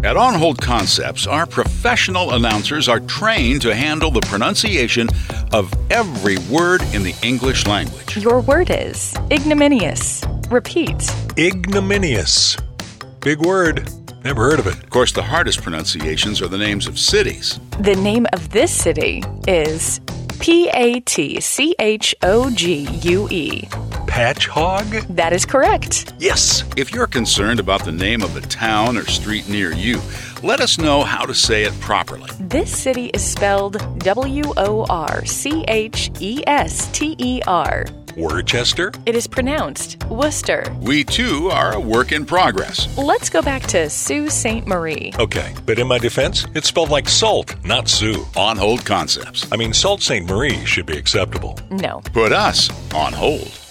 At On Hold Concepts, our professional announcers are trained to handle the pronunciation of every word in the English language. Your word is ignominious. Repeat. Ignominious. Big word. Never heard of it. Of course, the hardest pronunciations are the names of cities. The name of this city is Patchogue. Patch hog? That is correct. Yes. If you're concerned about the name of a town or street near you, let us know how to say it properly. This city is spelled Worcester. Worcester? It is pronounced Worcester. We, too, are a work in progress. Let's go back to Sault Ste. Marie. Okay, but in my defense, it's spelled like salt, not Sue. On Hold Concepts. I mean, Sault Ste. Marie should be acceptable. No. Put us on hold.